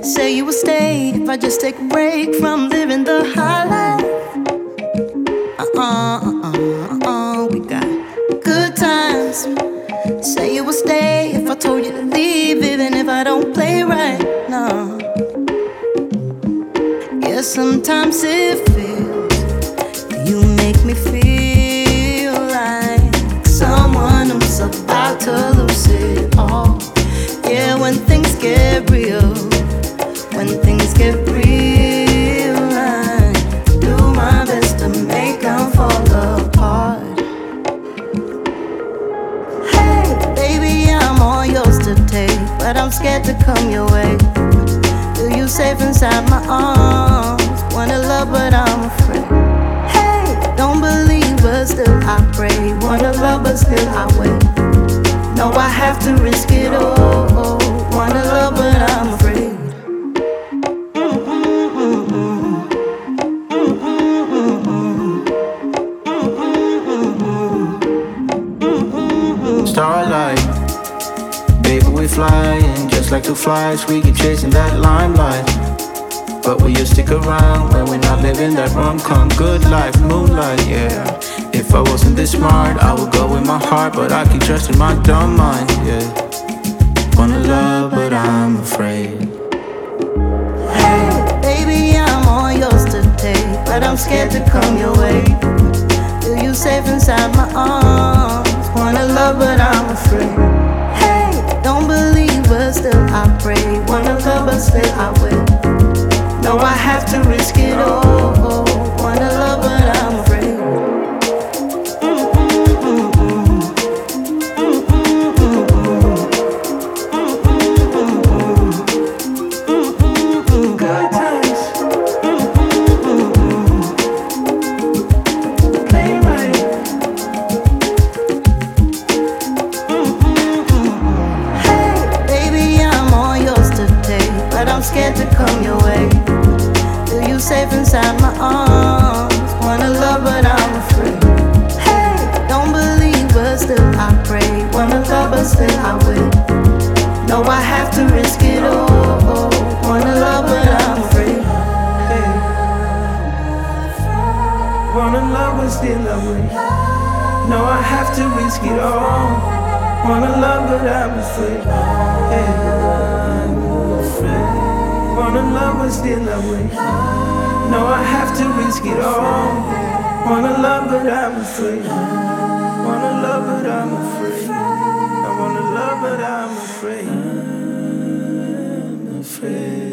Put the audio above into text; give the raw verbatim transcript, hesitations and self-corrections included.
Say you would stay if I just take a break from living the high life. Uh-uh, uh-uh, uh-uh, we got good times. Say you would stay if I told you to leave, even if I don't play right, no. Yeah, sometimes it feels you make me feel like someone who's about to lose it all. Yeah, when things get real, when things get real, I do my best to make them fall apart. Hey, baby, I'm all yours to take, but I'm scared to come your way. Feel you safe inside my arms, wanna love but I'm afraid. Hey, don't believe but still I pray, wanna love but still I wait. No, I have to risk it all, wanna love but I'm afraid. Starlight, baby, we flying just like two flies. We keep chasing that limelight, but will you stick around when we're not living that rom-com good life? Moonlight, yeah. If I wasn't this smart, I would go with my heart, but I keep trusting my dumb mind, yeah. Wanna love, but I'm afraid. Hey, baby, I'm all yours to take, but I'm scared to come your way. Feel you safe inside my arms, wanna love, but I'm afraid. Hey, don't believe, but still I pray. Wanna love, but still I wait. No, I have to risk it all. Wanna love, but I'm afraid. Good times. Play right. Hey, baby, I'm all yours to take, but I'm scared to come your way. Feel you safe inside my arms, wanna love but I'm afraid. Hey, don't believe but still I pray, wanna love but still I wait. No, I have to risk it all, wanna love but I'm afraid. Hey. Wanna love, but still I wait. No, I have to risk it all. Wanna love, but I'm afraid. Hey. Wanna love, but still I wait. No, I have to risk it all. Wanna love, but I'm afraid. Wanna love, but I'm afraid. I wanna love, but I'm afraid. I'm afraid.